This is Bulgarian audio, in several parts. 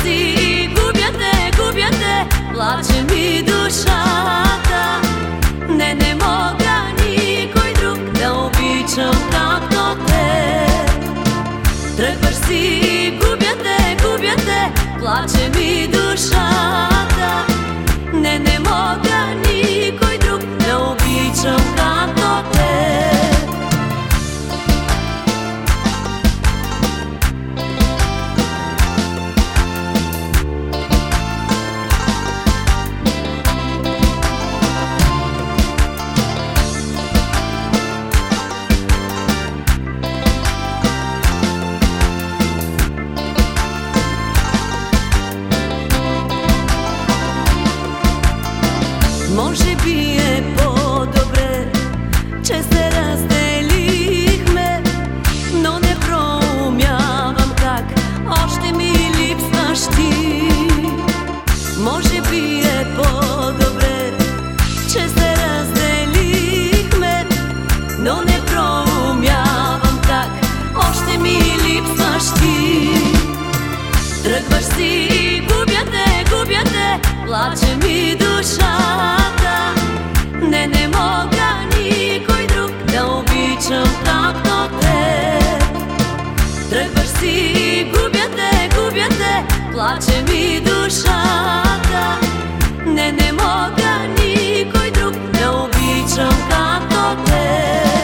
си, губя те, плаче ми душата. Не мога никой друг да обичам както те. Тръгваш си, губя те, плаче ми душата. Не мога никой друг да обичам както те. Може би е по-добре, че се разделихме, но не проумявам как още ми липсваш ти. Може би е по-добре, че се разделихме, но не проумявам как още ми липсваш ти. Тръгваш си, губя те, плаче ми душата. Не мога никой друг да обичам както те. Тръгваш си, губя те, плаче ми душата. Не мога никой друг да обичам както те.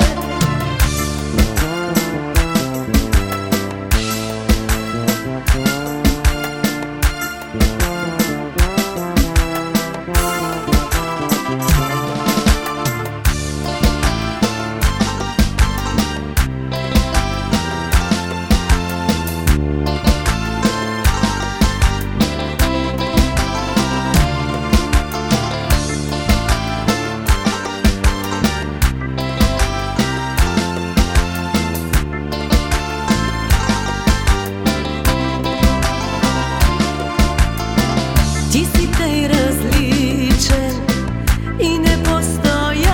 Ти си тъй различен и непостоянен,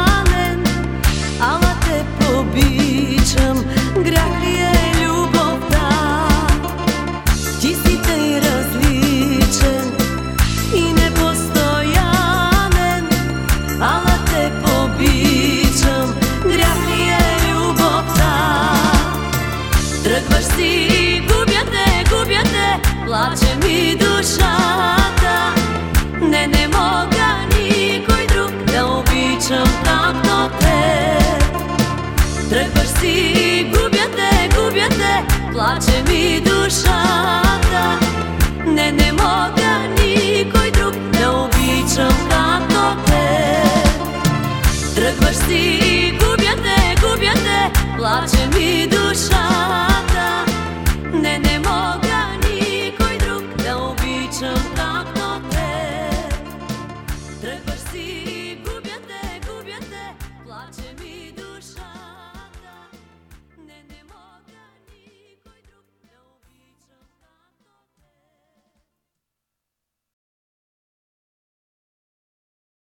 ала те побичам, грях ли е любовта? Ти си тъй различен и непостоянен, ала те побичам, грях ли е любовта? Тръгваш си, губя те, плаче ми душата. Не мога никой друг да обичам както те. Тръгваш си, губя те, плаче ми душата. Не мога никой друг да обичам както те. Тръгваш си, губя те, плаче ми душата.